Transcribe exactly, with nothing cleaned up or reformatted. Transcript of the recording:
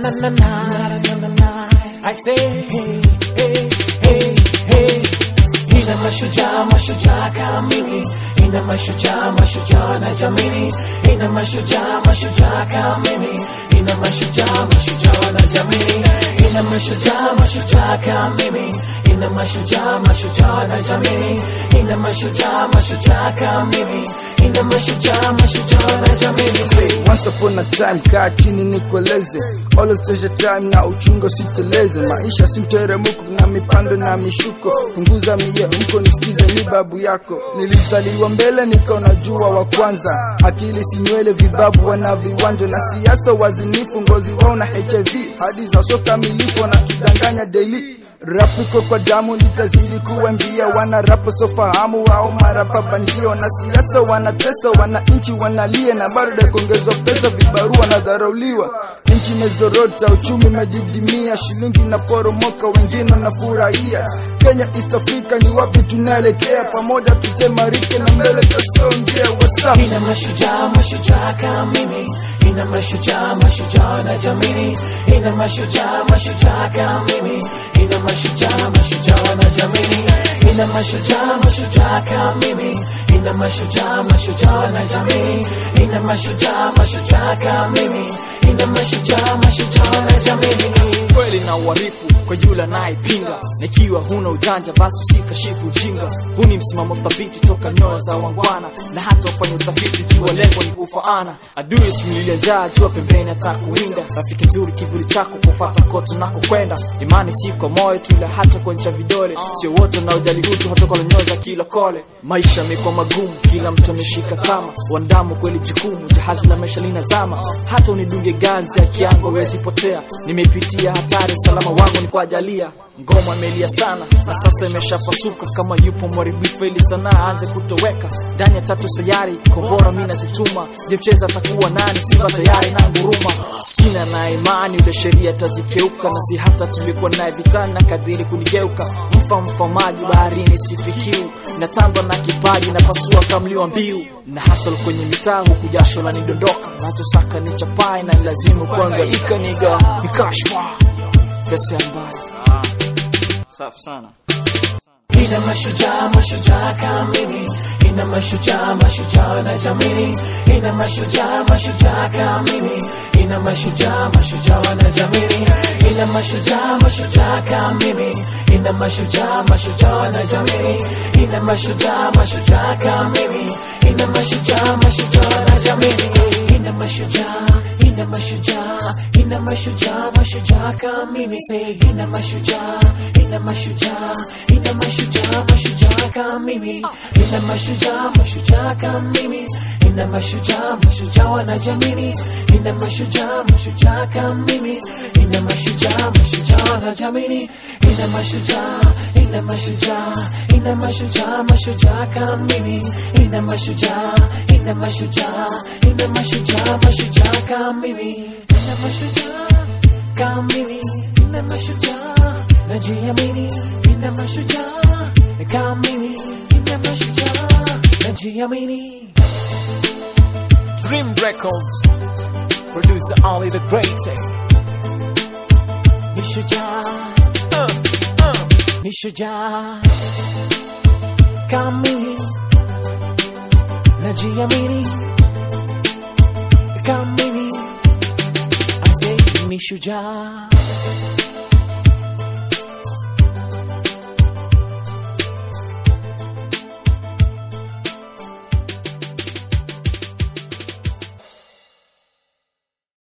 na na na na na na. I say hey hey hey hey. Ina mashujaa mashujaa kama mimi, ina mashujaa mashujaa na jamii, ina mashujaa mashujaa kama mimi, ina mashujaa mashujaa na jamii, ina mashujaa mashujaa kama mimi, ina mashujaa mashujaa na jamii, ina mashujaa mashujaa kama mimi, ina mashujaa mashujaa na jamii. Once upon a time, kaa chini nikueleze, always treasure time na uchungo siteleze. Maisha si mteremko na mipando na mishuko, punguza mie mko nisikize mi babu yako. Nilizaliwa mbele nikaona jua wa kwanza, akili si nywele vibabu wana viwanjo, na siasa wazinifu ngozi wao na H I V, hadi za soka milipo na tudanganya daily. Rapu kwa damu litazidi kuambia, wana rapo so fahamu wao marapa bandio, na siasa wanatesa wana inchi wanalia, na bado kuongezwa pesa vibarua na dharauliwa. Inchi mezorota, uchumi medidimia, shilingi na poromoka, wengine na furahia. Kenya East Africa ni wapi tunaelekea, pamoja tutemarike na mbele tasongea. What's up? Ina mashujaa mashujaa kama mimi, ina mashujaa mashujaa na jamii, ina mashujaa mashujaa kama mimi, ina mashujaa mashujaa na jamii, ina mashujaa mashujaa kama mimi, ina mashujaa mashujaa na jamii, ina mashujaa mashujaa kama mimi, ina mashujaa mashujaa na jamii. Kweli na uharifu kwa yule anayepinga, nikiwa huna ujanja basi usikashifu ujinga. Huu ni msimamo thabiti toka nyoyo za wangwana, na hata ufanye utafiti jua lengo ni kufaana. Adui simlilia njaa, jua pembeni atakuwinda. Rafiki nzuri kivuli chako kufuata kote nako kwenda. Imani si kwa moyo tu ila hata kwa ncha vidole, sio wote na ujali utu hata kwa nyoyo za kila kole. Maisha yamekuwa magumu, kila mtu ameshika tama, wandamu kweli jukumu, jahazi la maisha linazama. Hata unidunge ganzi ya kiango wezi potea, nimepitia hatari, usalama wangu ni kwa ajalia. Ngoma imelia sana na sasa imeshapasuka, kama yupo mwaribifu ili sana aanze kutoweka. Ndani ya tatu sayari kombora mimi nazituma, je mcheza atakuwa nani? Simba tayari na nguruma. Sina na imani ule sheria tazikeuka, na si hata tulikuwa naye vitani na kadiri kunigeuka. Mfa mfa maji baharini sifikiu, na tamba na kipaji na pasua kamliwa mbiu. Na hustle kwenye mitaa huku jasho la nidondoka, nachosaka ni chapai na lazimu kuangaika niga nikashwa pesa mbaya. Safi sana. Ina mashujaa mashujaa kama mimi, ina mashujaa mashujaa na jamii, ina mashujaa mashujaa kama mimi, ina mashujaa mashujaa na jamii, ina mashujaa mashujaa kama mimi, ina mashujaa mashujaa na jamii, ina mashujaa mashujaa kama mimi, ina mashujaa mashujaa na jamii, ina mashujaa ina mashujaa ina mashujaa mashujaa kama mimi. Say ina mashujaa ina mashujaa ina mashujaa mashujaa kama mimi, ina mashujaa mashujaa kama mimi, ina mashujaa mashujaa wana jamii, ina mashujaa mashujaa kama mimi, ina mashujaa mashujaa wana jamii, ina mashujaa ina mashujaa ina mashujaa mashujaa kama mimi, ina mashujaa ina mashujaa ina mashujaa mashujaa kama mimi, ina mashujaa kama mimi, ina mashujaa najiamini, ina mashujaa kama mimi, ina mashujaa najiamini. Dream Records, producer only the great. Ni shujaa uh, uh. Ni shujaa kama mimi, najiamini kama mimi. I say ni shujaa.